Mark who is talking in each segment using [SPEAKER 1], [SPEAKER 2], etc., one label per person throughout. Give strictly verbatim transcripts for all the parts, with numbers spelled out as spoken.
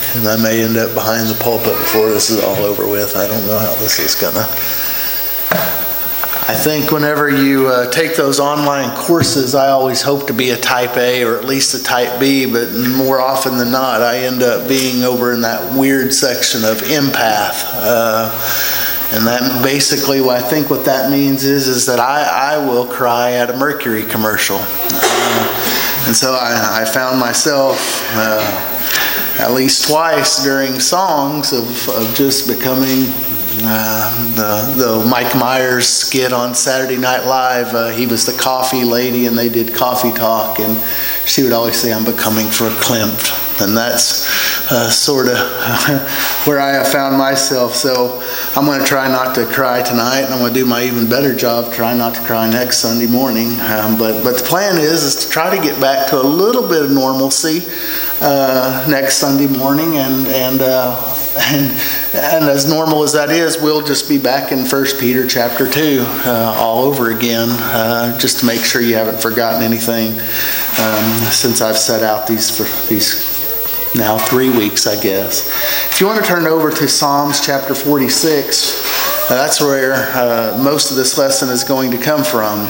[SPEAKER 1] and I may end up behind the pulpit before this is all over with. I don't know how this is gonna. I think whenever you uh, take those online courses, I always hope to be a type A or at least a type B, but more often than not, I end up being over in that weird section of empath. Uh, and that basically, what I think what that means is, is that I, I will cry at a Mercury commercial. Uh, and so I, I found myself uh, at least twice during songs of, of just becoming Uh, the the Mike Myers skit on Saturday Night Live. Uh, he was the coffee lady, and they did coffee talk, and she would always say, "I'm becoming verklempt," and that's uh, sort of where I have found myself. So I'm going to try not to cry tonight, and I'm going to do my even better job, try not to cry next Sunday morning. Um, but but the plan is is to try to get back to a little bit of normalcy uh, next Sunday morning, and and. Uh, And, and as normal as that is, we'll just be back in First Peter chapter two uh, all over again, uh, just to make sure you haven't forgotten anything um, since I've set out these for these now three weeks, I guess. If you want to turn over to Psalms chapter forty-six, uh, that's where uh, most of this lesson is going to come from.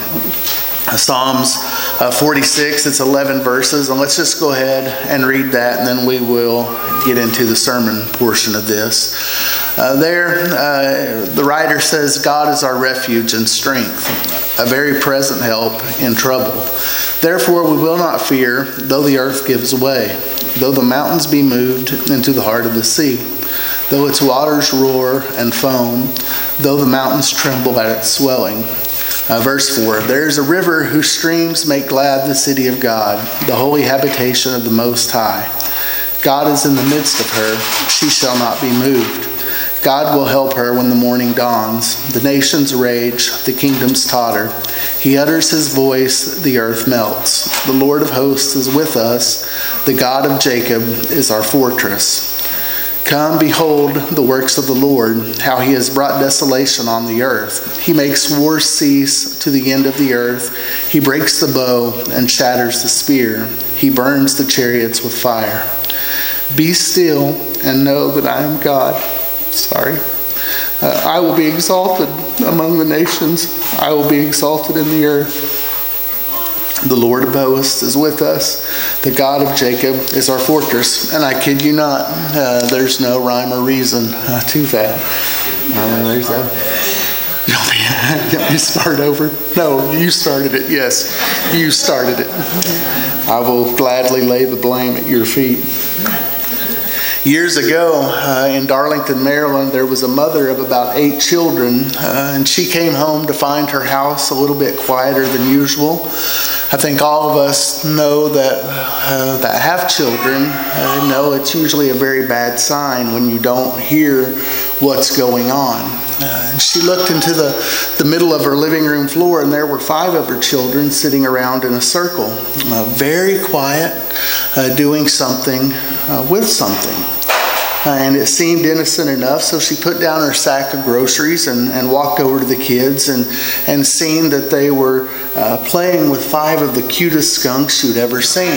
[SPEAKER 1] Psalms uh, forty-six, it's eleven verses, and let's just go ahead and read that, and then we will get into the sermon portion of this. Uh, there, uh, the writer says, God is our refuge and strength, a very present help in trouble. Therefore we will not fear, though the earth gives way, though the mountains be moved into the heart of the sea, though its waters roar and foam, though the mountains tremble at its swelling. Uh, verse four, there is a river whose streams make glad the city of God, the holy habitation of the Most High. God is in the midst of her, she shall not be moved. God will help her when the morning dawns. The nations rage, the kingdoms totter. He utters his voice, the earth melts. The Lord of hosts is with us, the God of Jacob is our fortress. Come, behold the works of the Lord, how he has brought desolation on the earth. He makes war cease to the end of the earth. He breaks the bow and shatters the spear. He burns the chariots with fire. Be still and know that I am God. Sorry. Uh, I will be exalted among the nations. I will be exalted in the earth. The Lord of hosts is with us. The God of Jacob is our fortress. And I kid you not, uh, there's no rhyme or reason uh, to that. Uh, there's a, you want me, you want me to start over? No, you started it. Yes, you started it. I will gladly lay the blame at your feet. Years ago uh, in Darlington, Maryland, there was a mother of about eight children, uh, and she came home to find her house a little bit quieter than usual. I think all of us know that uh, that have children uh, know it's usually a very bad sign when you don't hear what's going on. Uh, and she looked into the, the middle of her living room floor, and there were five of her children sitting around in a circle, uh, very quiet, uh, doing something uh, with something. Uh, and it seemed innocent enough, so she put down her sack of groceries and, and walked over to the kids and, and seen that they were uh, playing with five of the cutest skunks you'd ever seen.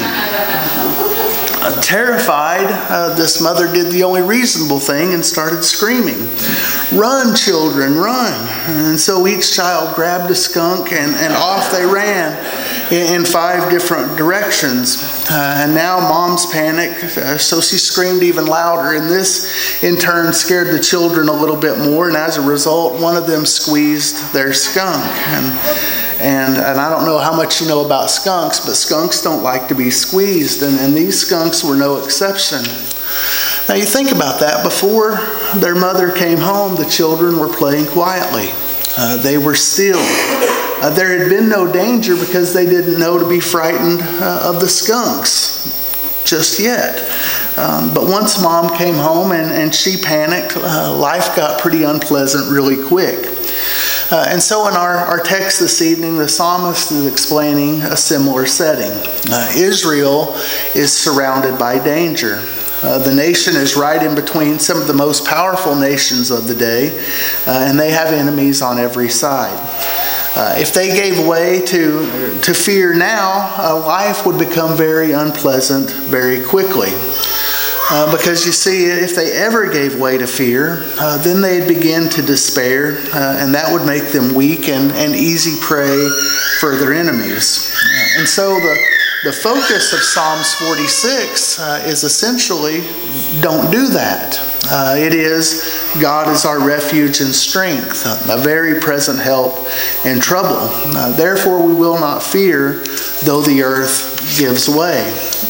[SPEAKER 1] Uh, terrified, uh, this mother did the only reasonable thing and started screaming, "Run, children, run!" And so each child grabbed a skunk and, and off they ran in, in five different directions. Uh, and now mom's panicked, uh, so she screamed even louder. And this, in turn, scared the children a little bit more. And as a result, one of them squeezed their skunk. And And, and I don't know how much you know about skunks, but skunks don't like to be squeezed, and, and these skunks were no exception. Now you think about that. Before their mother came home, the children were playing quietly. Uh, they were still. Uh, there had been no danger because they didn't know to be frightened uh, of the skunks just yet. Um, but once mom came home and, and she panicked, uh, life got pretty unpleasant really quick. Uh, and so in our, our text this evening, the psalmist is explaining a similar setting. Uh, Israel is surrounded by danger. Uh, the nation is right in between some of the most powerful nations of the day, uh, and they have enemies on every side. Uh, if they gave way to, to fear now, uh, life would become very unpleasant very quickly. Uh, because you see, if they ever gave way to fear, uh, then they'd begin to despair, uh, and that would make them weak and, and easy prey for their enemies. Uh, and so the, the focus of Psalms forty-six uh, is essentially, don't do that. Uh, it is, God is our refuge and strength, a very present help in trouble. Uh, therefore we will not fear, though the earth gives way.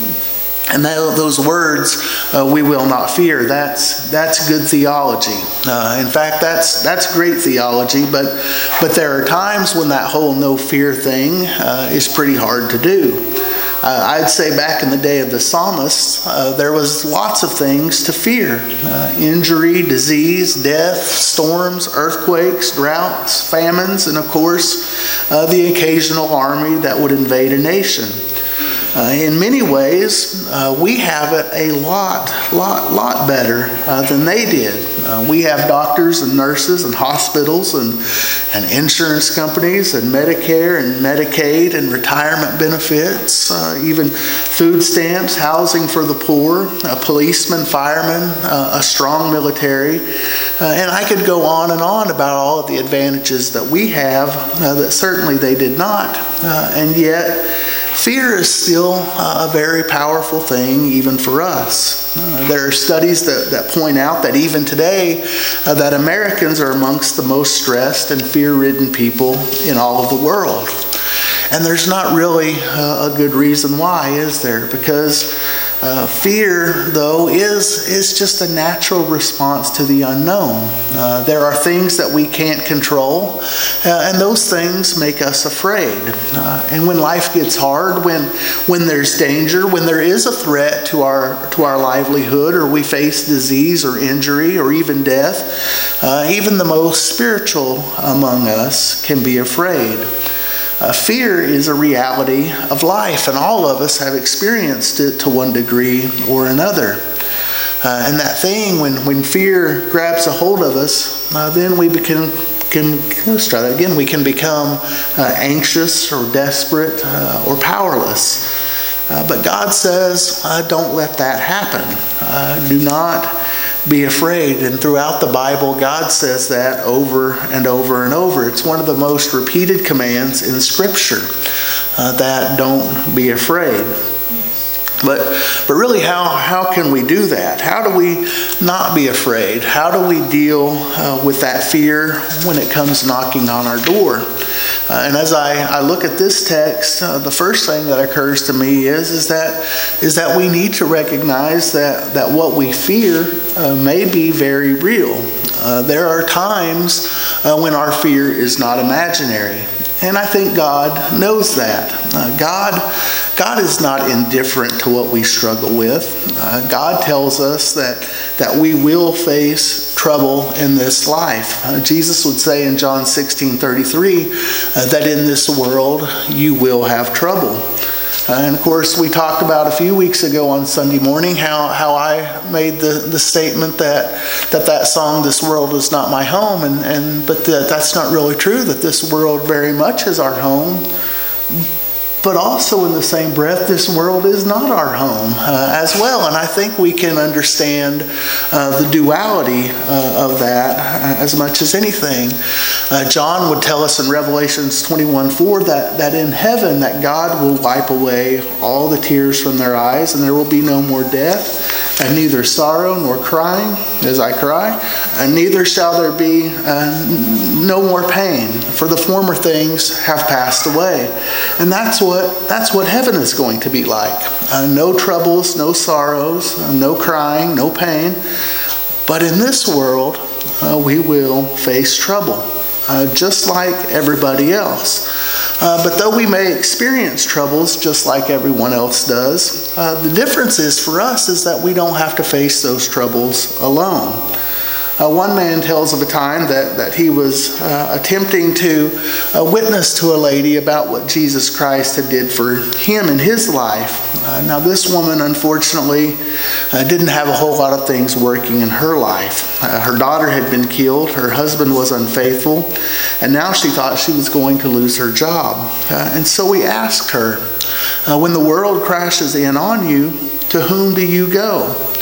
[SPEAKER 1] And that, those words, uh, we will not fear, that's that's good theology. Uh, in fact, that's that's great theology, but but there are times when that whole no fear thing uh, is pretty hard to do. Uh, I'd say back in the day of the psalmists, uh, there was lots of things to fear. Uh, injury, disease, death, storms, earthquakes, droughts, famines, and of course, uh, the occasional army that would invade a nation. Uh, in many ways, uh, we have it a lot, lot, lot better uh, than they did. Uh, we have doctors and nurses and hospitals and, and insurance companies and Medicare and Medicaid and retirement benefits, uh, even food stamps, housing for the poor, a policeman, firemen, uh, a strong military. Uh, and I could go on and on about all of the advantages that we have uh, that certainly they did not. Uh, and yet, fear is still a very powerful thing even for us. Uh, there are studies that, that point out that even today uh, that Americans are amongst the most stressed and fear-ridden people in all of the world. And there's not really uh, a good reason why, is there? Because uh, fear, though, is, is just a natural response to the unknown. Uh, there are things that we can't control, uh, and those things make us afraid. Uh, and when life gets hard, when when there's danger, when there is a threat to our to our livelihood, or we face disease or injury or even death, uh, even the most spiritual among us can be afraid. Uh, fear is a reality of life, and all of us have experienced it to one degree or another. Uh, and that thing, when, when fear grabs a hold of us, uh, then we become, can, let's try that again, we can become uh, anxious or desperate uh, or powerless. Uh, but God says, uh, don't let that happen. Uh, do not be afraid. And throughout the Bible, God says that over and over and over. It's one of the most repeated commands in Scripture, uh, that don't be afraid. But but really, how, how can we do that? How do we not be afraid? How do we deal uh, with that fear when it comes knocking on our door? Uh, and as I, I look at this text, uh, the first thing that occurs to me is, is, that, is that we need to recognize that, that what we fear uh, may be very real. Uh, there are times uh, when our fear is not imaginary. And I think God knows that. Uh, God, God is not indifferent to what we struggle with. Uh, God tells us that, that we will face trouble in this life. Uh, Jesus would say in John sixteen thirty-three uh, that in this world you will have trouble. Uh, and of course, we talked about a few weeks ago on Sunday morning how, how I made the, the statement that, that that song, "This World Is Not My Home," and, and but that, that's not really true, that this world very much is our home. But also in the same breath, this world is not our home uh, as well. And I think we can understand uh, the duality uh, of that uh, as much as anything. Uh, John would tell us in Revelation twenty-one four that, that in heaven that God will wipe away all the tears from their eyes, and there will be no more death, and neither sorrow nor crying, as I cry, and neither shall there be uh, no more pain, for the former things have passed away. And that's what That's what heaven is going to be like. Uh, no troubles, no sorrows, uh, no crying, no pain. But in this world, uh, we will face trouble, uh, just like everybody else. Uh, but though we may experience troubles just like everyone else does, uh, the difference is for us is that we don't have to face those troubles alone. Uh, one man tells of a time that, that he was uh, attempting to uh, witness to a lady about what Jesus Christ had did for him in his life. Uh, now this woman, unfortunately, uh, didn't have a whole lot of things working in her life. Uh, her daughter had been killed, her husband was unfaithful, and now she thought she was going to lose her job. Uh, and so we asked her, uh, when the world crashes in on you, to whom do you go?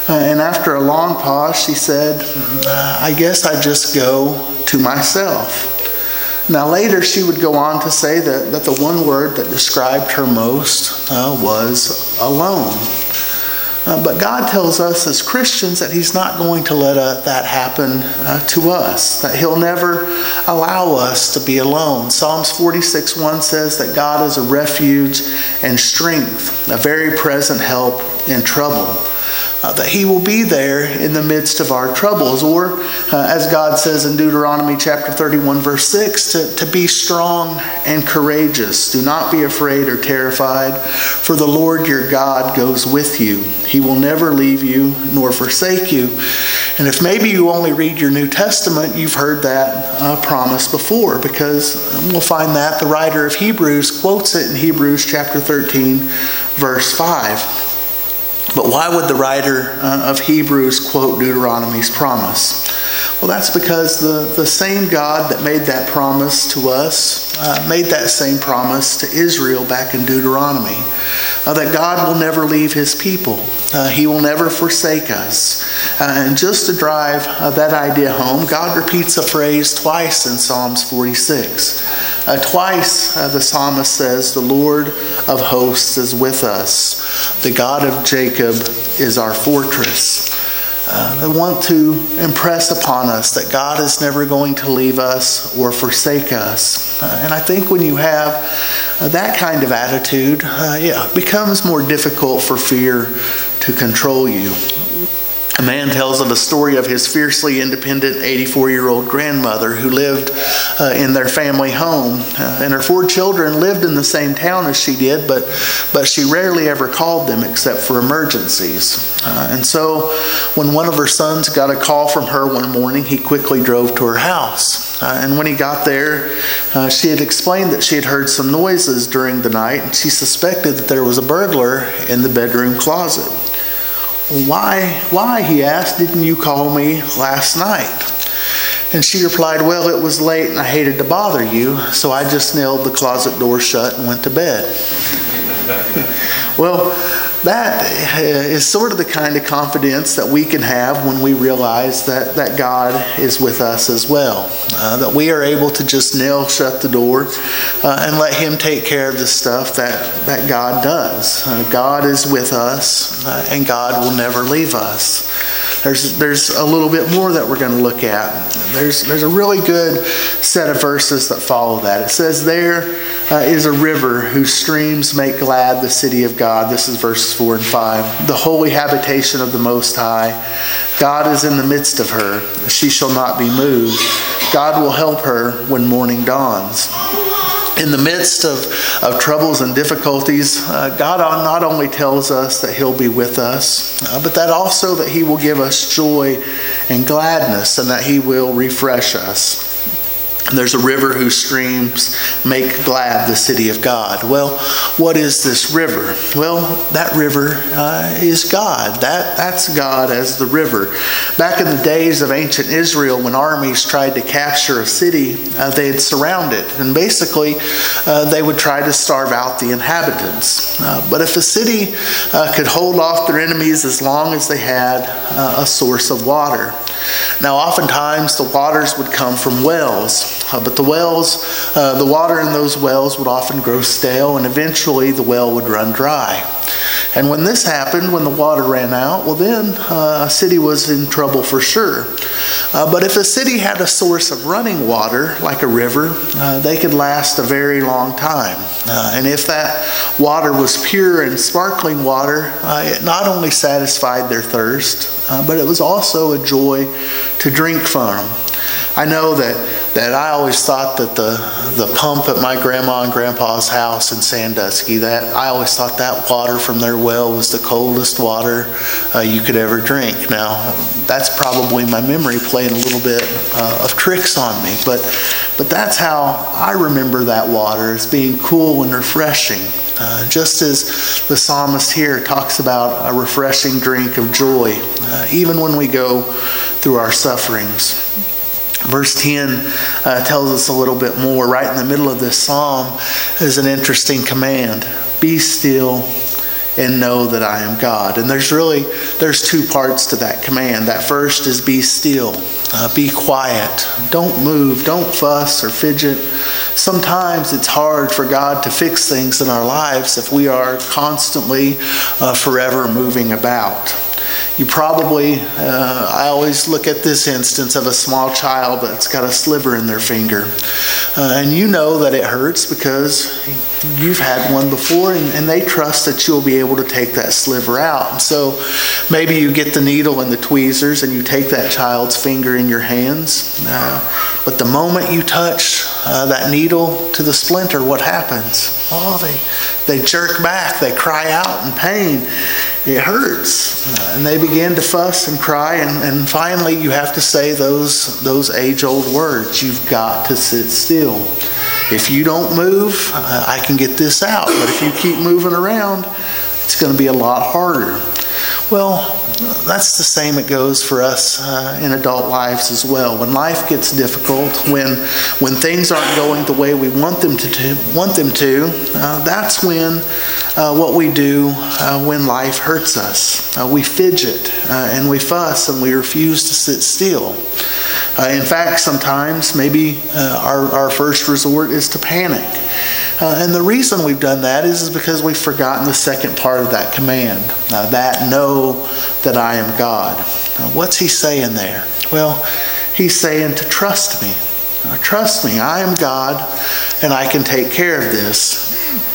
[SPEAKER 1] Uh, and after a long pause, she said, uh, I guess I just go to myself. Now later she would go on to say that, that the one word that described her most uh, was alone. Uh, but God tells us as Christians that He's not going to let uh, that happen uh, to us, that He'll never allow us to be alone. Psalms forty-six one says that God is a refuge and strength, a very present help in trouble. Uh, that He will be there in the midst of our troubles. Or, uh, as God says in Deuteronomy chapter thirty-one, verse six, to, to be strong and courageous. Do not be afraid or terrified, for the Lord your God goes with you. He will never leave you nor forsake you. And if maybe you only read your New Testament, you've heard that uh, promise before, because we'll find that the writer of Hebrews quotes it in Hebrews chapter thirteen, verse five. But why would the writer uh, of Hebrews quote Deuteronomy's promise? Well, that's because the, the same God that made that promise to us uh, made that same promise to Israel back in Deuteronomy. Uh, that God will never leave His people. Uh, he will never forsake us. Uh, and just to drive uh, that idea home, God repeats a phrase twice in Psalms forty-six. Uh, twice uh, the psalmist says, the Lord of hosts is with us. The God of Jacob is our fortress. Uh, they want to impress upon us that God is never going to leave us or forsake us. Uh, and I think when you have uh, that kind of attitude, uh, yeah, it becomes more difficult for fear to control you. A man tells of a story of his fiercely independent eighty-four-year-old grandmother who lived uh, in their family home. Uh, and her four children lived in the same town as she did, but, but she rarely ever called them except for emergencies. Uh, and so when one of her sons got a call from her one morning, he quickly drove to her house. Uh, and when he got there, uh, she had explained that she had heard some noises during the night, and she suspected that there was a burglar in the bedroom closet. Why, why, he asked, didn't you call me last night? And she replied, well, it was late and I hated to bother you, so I just nailed the closet door shut and went to bed. Well, that is sort of the kind of confidence that we can have when we realize that, that God is with us as well. Uh, that we are able to just nail shut the door uh, and let Him take care of the stuff that, that God does. Uh, God is with us uh, and God will never leave us. There's, there's a little bit more that we're going to look at. There's, there's a really good set of verses that follow that. It says, there uh, is a river whose streams make glad the city of God. This is verses four and five. The holy habitation of the Most High. God is in the midst of her. She shall not be moved. God will help her when morning dawns. In the midst of, of troubles and difficulties, uh, God not only tells us that He'll be with us, uh, but that also that He will give us joy and gladness, and that He will refresh us. And there's a river whose streams make glad the city of God. Well, what is this river? Well, that river uh, is God. That, that's God as the river. Back in the days of ancient Israel, when armies tried to capture a city, uh, they'd surround it. And basically, uh, they would try to starve out the inhabitants. Uh, but if a city uh, could hold off their enemies as long as they had uh, a source of water. Now, oftentimes the waters would come from wells, uh, but the wells, uh, the water in those wells would often grow stale, and eventually the well would run dry. And when this happened, when the water ran out, well then uh, a city was in trouble for sure. Uh, but if a city had a source of running water, like a river, uh, they could last a very long time. Uh, and if that water was pure and sparkling water, uh, it not only satisfied their thirst, uh, but it was also a joy to drink from. I know that, that I always thought that the, the pump at my grandma and grandpa's house in Sandusky, that I always thought that water from their well was the coldest water uh, you could ever drink. Now, that's probably my memory playing a little bit uh, of tricks on me, but, but that's how I remember that water, as being cool and refreshing. Uh, just as the psalmist here talks about a refreshing drink of joy, uh, even when we go through our sufferings. Verse ten uh, tells us a little bit more. Right in the middle of this psalm is an interesting command. Be still and know that I am God. And there's really, there's two parts to that command. That first is be still, uh, be quiet. Don't move, don't fuss or fidget. Sometimes it's hard for God to fix things in our lives if we are constantly, uh, forever moving about. You probably, uh, I always look at this instance of a small child that's got a sliver in their finger. Uh, and you know that it hurts because you've had one before, and, and they trust that you'll be able to take that sliver out. And so maybe you get the needle and the tweezers and you take that child's finger in your hands. Uh, but the moment you touch uh, that needle to the splinter, what happens? Oh, they, they jerk back. They cry out in pain. It hurts. Uh, and they begin to fuss and cry. And, and finally, you have to say those, those age-old words. You've got to sit still. If you don't move, uh, I can get this out. But if you keep moving around, it's going to be a lot harder. Well, that's the same it goes for us uh, in adult lives as well. When life gets difficult, when when things aren't going the way we want them to do, want them to, uh, that's when uh, what we do uh, when life hurts us. Uh, we fidget uh, and we fuss and we refuse to sit still. Uh, in fact, sometimes maybe uh, our, our first resort is to panic. Uh, and the reason we've done that is, is because we've forgotten the second part of that command. Uh, that know that I am God. Uh, what's he saying there? Well, he's saying to trust me. Uh, trust me, I am God and I can take care of this.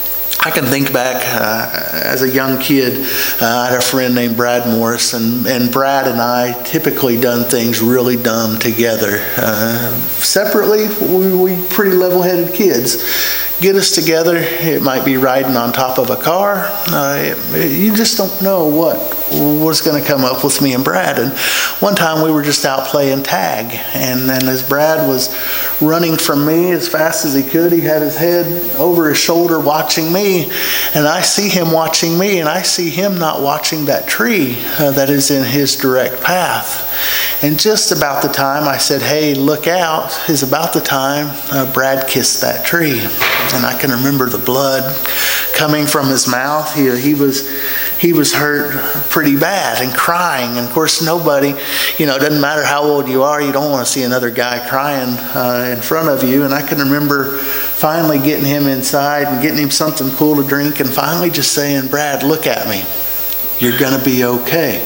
[SPEAKER 1] I can think back uh, as a young kid, uh, I had a friend named Brad Morris, and, and Brad and I typically done things really dumb together. Uh, separately, we, we pretty level-headed kids. Get us together, it might be riding on top of a car. Uh, it, you just don't know what was going to come up with me and Brad. And one time we were just out playing tag, and, and as Brad was running from me as fast as he could, he had his head over his shoulder watching me, and I see him watching me, and I see him not watching that tree uh, that is in his direct path. And just about the time I said, hey, look out, is about the time uh, Brad kissed that tree. And I can remember the blood coming from his mouth. He, he was he was hurt pretty bad and crying. And of course, nobody, you know, it doesn't matter how old you are, you don't want to see another guy crying uh, in front of you. And I can remember finally getting him inside and getting him something cool to drink and finally just saying, Brad, look at me. You're going to be okay.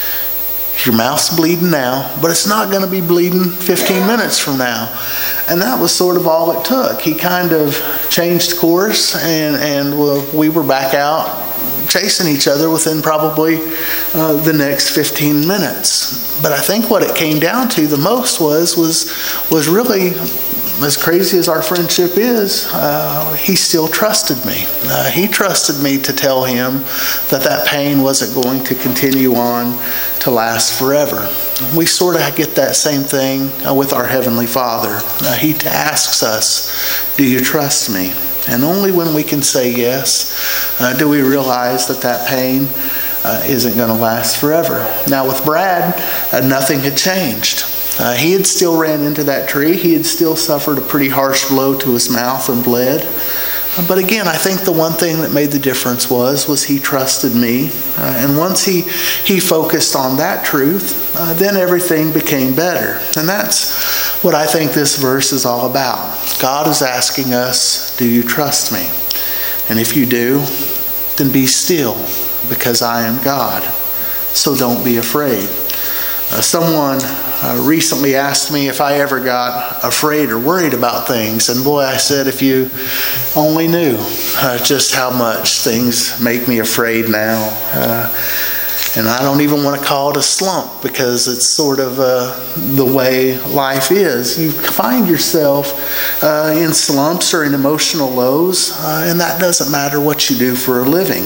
[SPEAKER 1] Your mouth's bleeding now, but it's not going to be bleeding fifteen minutes from now. And that was sort of all it took. He kind of changed course, and, and well, we were back out chasing each other within probably uh, the next fifteen minutes. But I think what it came down to the most was, was, was really, as crazy as our friendship is, uh, he still trusted me. Uh, he trusted me to tell him that that pain wasn't going to continue on to last forever. We sort of get that same thing uh, with our Heavenly Father. Uh, he asks us, do you trust me? And only when we can say yes uh, do we realize that that pain uh, isn't going to last forever. Now with Brad, uh, nothing had changed. Uh, he had still ran into that tree. He had still suffered a pretty harsh blow to his mouth and bled. But again, I think the one thing that made the difference was, was he trusted me. Uh, and once he, he focused on that truth, uh, then everything became better. And that's what I think this verse is all about. God is asking us, do you trust me? And if you do, then be still, because I am God. So don't be afraid. Uh, someone uh, recently asked me if I ever got afraid or worried about things. And boy, I said, if you only knew uh, just how much things make me afraid now. Uh, and I don't even want to call it a slump, because it's sort of uh, the way life is. You find yourself uh, in slumps or in emotional lows, uh, and that doesn't matter what you do for a living.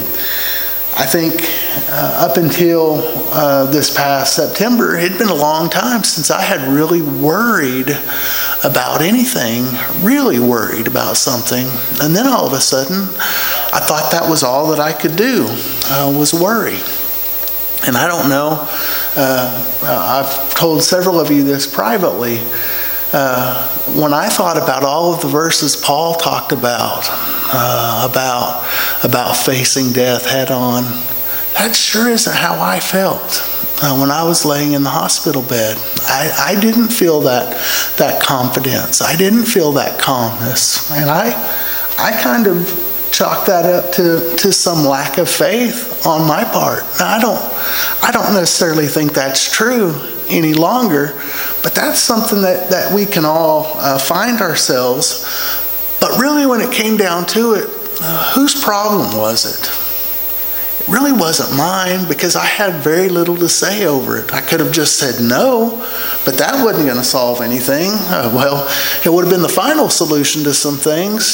[SPEAKER 1] I think uh, up until uh, this past September, it had been a long time since I had really worried about anything, really worried about something. And then all of a sudden, I thought that was all that I could do, uh, was worry. And I don't know, uh, I've told several of you this privately, uh, when I thought about all of the verses Paul talked about, uh, about, about facing death head on, that sure isn't how I felt. Uh, when I was laying in the hospital bed, I, I didn't feel that that confidence. I didn't feel that calmness. And I I kind of chalk that up to, to some lack of faith on my part. Now, I don't I don't necessarily think that's true any longer, but that's something that, that we can all uh, find ourselves. But really, when it came down to it, uh, whose problem was it? It really wasn't mine, because I had very little to say over it. I could have just said no, but that wasn't going to solve anything. Uh, well, it would have been the final solution to some things,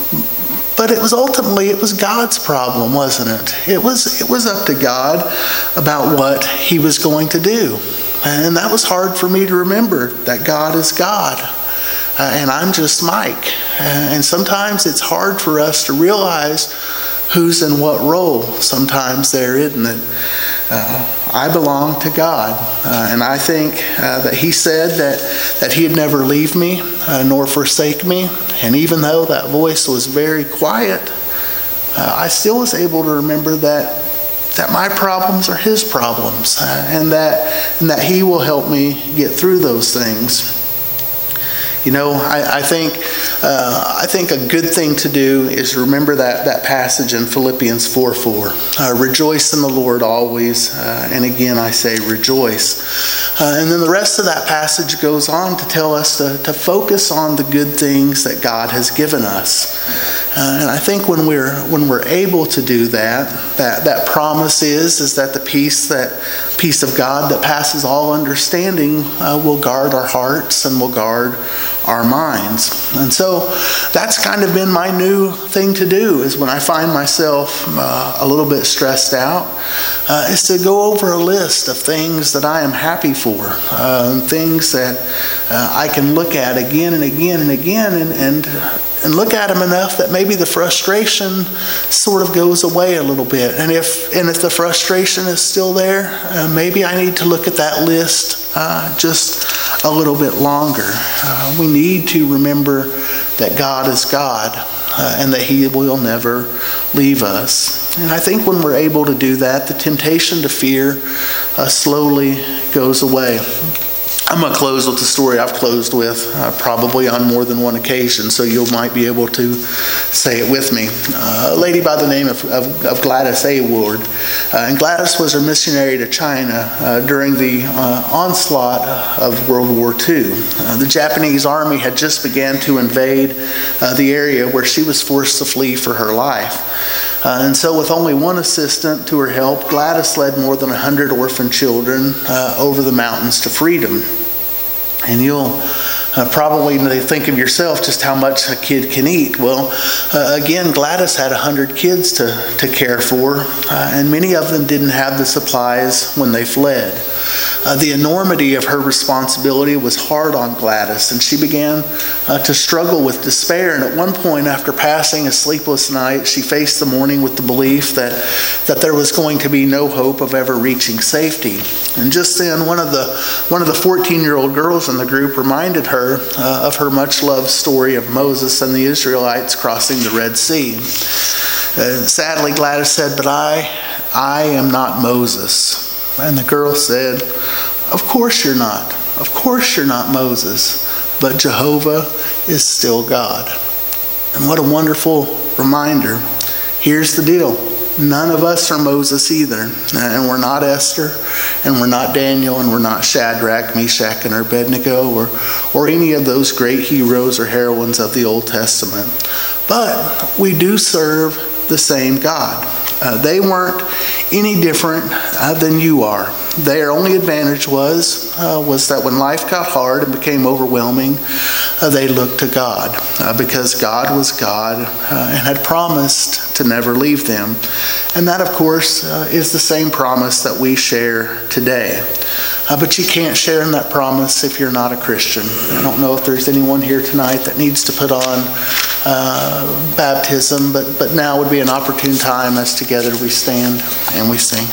[SPEAKER 1] but it was ultimately, it was God's problem, wasn't it? It was, it was up to God about what He was going to do. And that was hard for me to remember, that God is God. Uh, and I'm just Mike. Uh, and sometimes it's hard for us to realize who's in what role sometimes there, isn't it? Uh, I belong to God. Uh, and I think uh, that He said that, that He'd never leave me uh, nor forsake me. And even though that voice was very quiet, uh, I still was able to remember that that my problems are His problems, uh, and that and that He will help me get through those things. You know, I, I think uh, I think a good thing to do is remember that, that passage in Philippians four four. Uh, rejoice in the Lord always. Uh, and again, I say rejoice. Uh, and then the rest of that passage goes on to tell us to, to focus on the good things that God has given us. Uh, and I think when we're when we're able to do that, that, that promise is, is that the peace that peace of God that passes all understanding uh, will guard our hearts and will guard our minds. And so that's kind of been my new thing to do, is when I find myself uh, a little bit stressed out, uh, is to go over a list of things that I am happy for, uh, things that uh, I can look at again and again and again and, and and look at them enough that maybe the frustration sort of goes away a little bit. And if and if the frustration is still there, uh, maybe I need to look at that list uh, just a little bit longer. Uh, we need to remember that God is God uh, and that He will never leave us. And I think when we're able to do that, the temptation to fear uh, slowly goes away. I'm going to close with the story I've closed with, uh, probably on more than one occasion, so you might be able to say it with me. Uh, a lady by the name of, of, of Gladys A. Ward. Uh, and Gladys was a missionary to China uh, during the uh, onslaught of World War Two. Uh, the Japanese army had just began to invade uh, the area where she was forced to flee for her life. Uh, and so with only one assistant to her help, Gladys led more than one hundred orphan children uh, over the mountains to freedom. And you'll uh, probably think of yourself just how much a kid can eat. Well, uh, again, Gladys had one hundred kids to, to care for, uh, and many of them didn't have the supplies when they fled. Uh, the enormity of her responsibility was hard on Gladys, and she began uh, to struggle with despair. And at one point, after passing a sleepless night, she faced the morning with the belief that, that there was going to be no hope of ever reaching safety. And just then, one of the one of the fourteen-year-old girls in the group reminded her uh, of her much-loved story of Moses and the Israelites crossing the Red Sea. Uh, sadly, Gladys said, "But I, I am not Moses." And the girl said, "Of course you're not. Of course you're not Moses. But Jehovah is still God." And what a wonderful reminder. Here's the deal. None of us are Moses either. And we're not Esther, and we're not Daniel, and we're not Shadrach, Meshach, and Abednego, or, or any of those great heroes or heroines of the Old Testament. But we do serve the same God. Uh, they weren't any different uh, than you are. Their only advantage was uh, was that when life got hard and became overwhelming, uh, they looked to God uh, because God was God uh, and had promised to never leave them. And that, of course, uh, is the same promise that we share today. Uh, but you can't share in that promise if you're not a Christian. I don't know if there's anyone here tonight that needs to put on uh, baptism, but, but now would be an opportune time as together we stand and we sing.